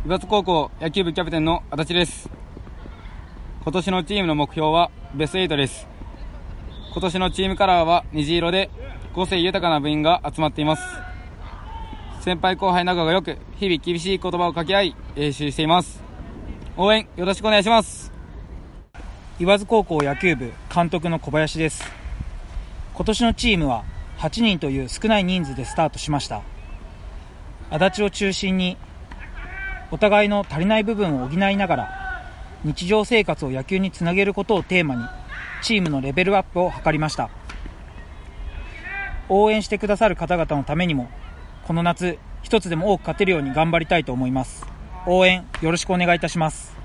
岩津高校野球部キャプテンの足立です。今年のチームの目標はベスト8です。今年のチームカラーは虹色で、個性豊かな部員が集まっています。先輩後輩仲が良く、日々厳しい言葉を掛け合い練習しています。応援よろしくお願いします。 岩津高校野球部監督の小林です。今年のチームは8人という少ない人数でスタートしました。足立を中心にお互いの足りない部分を補いながら日常生活を野球につなげることをテーマにチームのレベルアップを図りました。応援してくださる方々のためにもこの夏一つでも多く勝てるように頑張りたいと思います。応援よろしくお願いいたします。